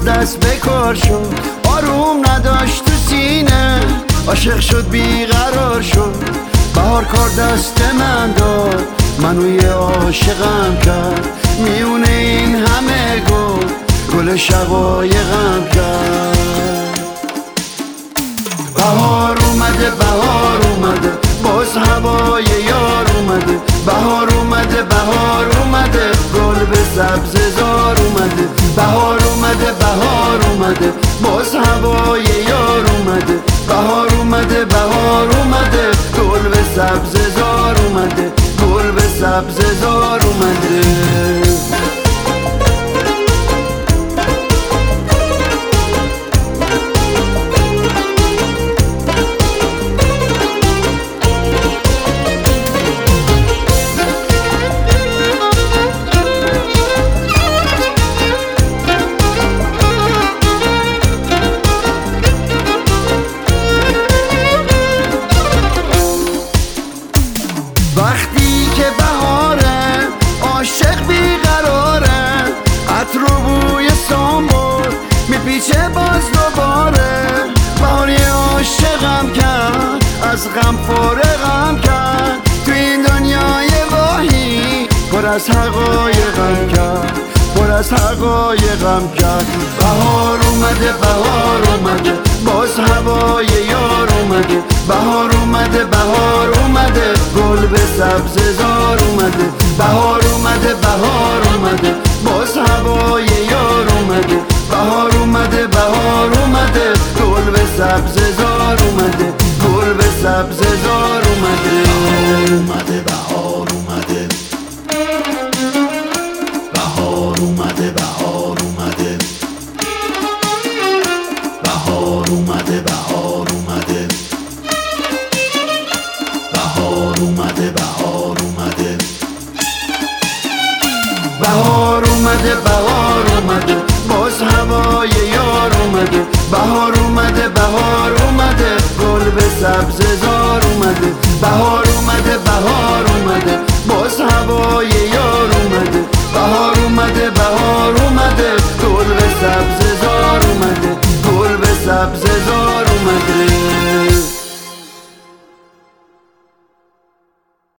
دست به کار شد، آروم نداشت تو سینه، عاشق شد بیقرار شد. بهار کار دست من داد، منو یه عاشقم کرد، میونه این همه گل شقایقم کرد. بهار اومده بهار اومده، باز هوای یار اومده. بهار اومده بهار اومده، گل به سبززار اومده. بهار اومده بهار اومده، باز هوای یار اومده. بهار اومده بهار اومده، گل به سبززار اومده. گل به سبززار اومده. وقتی که بهاره عاشق بیقراره، عطر و بوی سنبل میپیچه باز دوباره. بهار یه عاشقم کرد، از غم فارغم کرد، تو این دنیای واهی پر از حقایقم کرد، پر از حقایقم کرد. بهار اومده بهار اومده، باز هوای یار اومده. بهار اومده بهار اومده، گل به سبززار اومده. بهار اومده بهار اومده، باز هوای یار اومده. بهار اومده بهار اومده، گل به سبززار اومده. گل به سبززار اومده. بهار اومده بهار اومده، بهار اومده بهار اومده، بهار اومده بهار اومده، بهار اومده. بهار اومده بهار اومده، باز هوای یار اومده. بهار اومده بهار اومده، گل به سبززار اومده. بهار اومده بهار اومده، باز هوای یار اومده. بهار اومده بهار اومده، گل به سبززار اومده. گل به سبززار اومده.